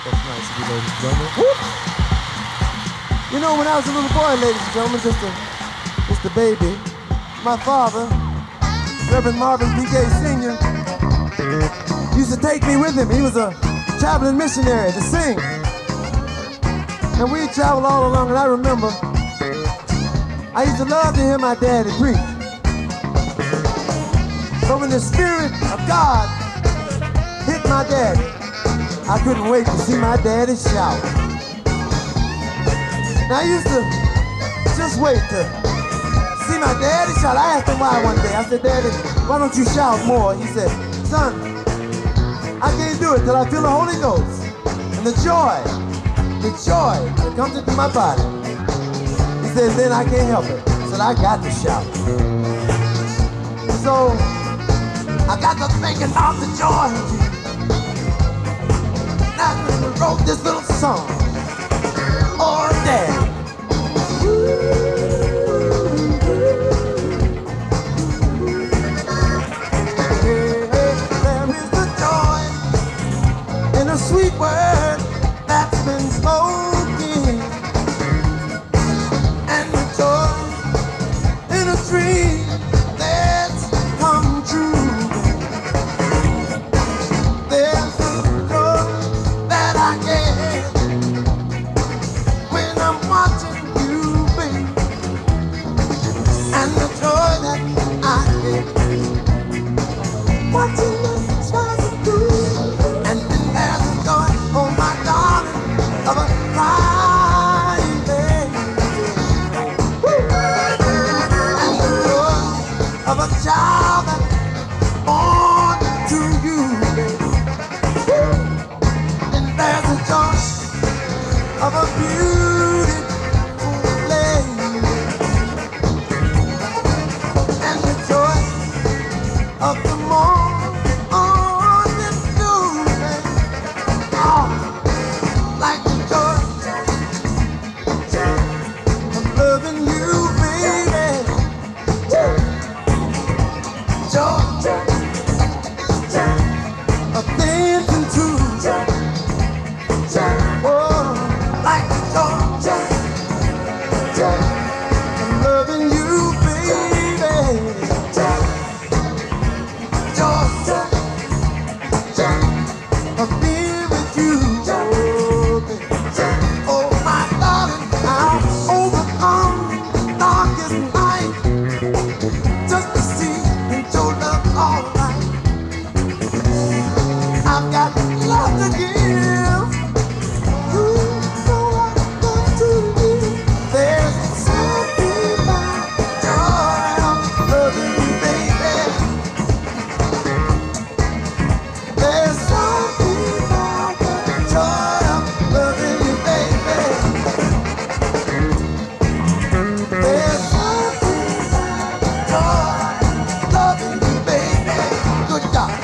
That's nice of you, ladies and gentlemen. Whoop! You know, when I was a little boy, ladies and gentlemen, just a baby, my father, Reverend Marvin P. Gaye Sr., used to take me with him. He was a traveling missionary to sing. And we traveled all along, and I remember I used to love to hear my daddy preach. But when the Spirit of God hit my daddy, I couldn't wait to see my daddy shout. Now I used to just wait to see my daddy shout. I asked him why one day. I said, Daddy, why don't you shout more? He said, son, I can't do it till I feel the Holy Ghost and the joy that comes into my body. He said, then I can't help it. He said, I got to shout. So I got to thinking about the joy. And I wrote this little song. Oh, Daddy. There is the joy in a sweet word that's been spoken, and the joy in a dream that's come true. There's the joy that I get when I'm watching you, baby, and the joy that I get watching the stars through. And then there's the joy, oh my darling, of a crying baby, and the joy of a child that's born to you, baby. And there's the joy of a beautiful lady, and the joy of the morning dew, baby. Oh, like the joy of loving you, baby. Joy of dancing too. Oh, like the joy of loving you, baby. Joy of being with you. Oh, baby. Oh, my darling, I'll overcome the darkest night just to see your love all right. I've got love to give. You know what I'm going to do. There's something about the joy of loving you, baby. There's something about the joy of loving you, baby. There's something about the joy of loving you, baby. Good God.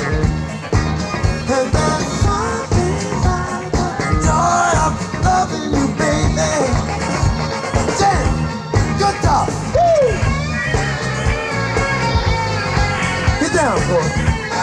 And there's something about the joy of loving you, baby. Jen, good job. Woo! Get down, boy.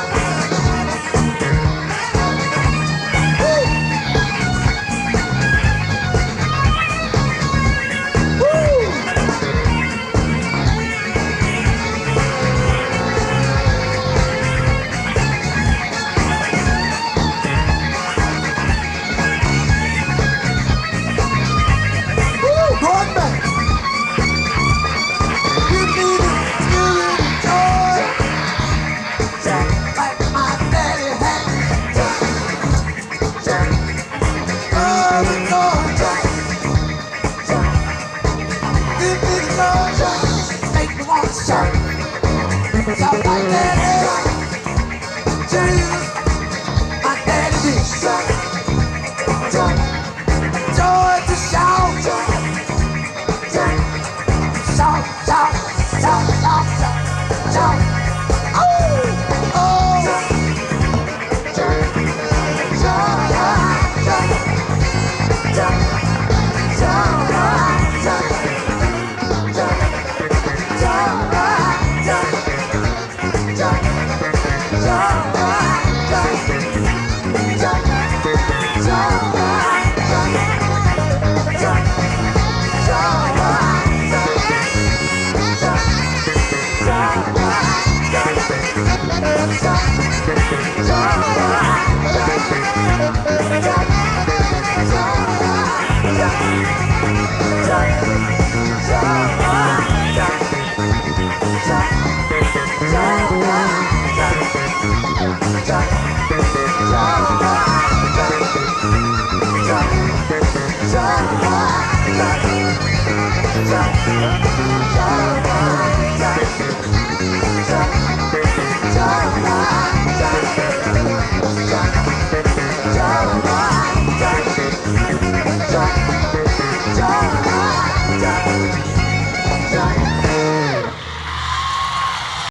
Going back. Give me the spirit of joy, like my daddy had. Oh, the joy. Give me the joy, make me want to shout. Shout like daddy. Jesus, my daddy did. Joy to shout. Shout, shout, shout, shout, shout, shout. Oh, oh. Shout, Ja.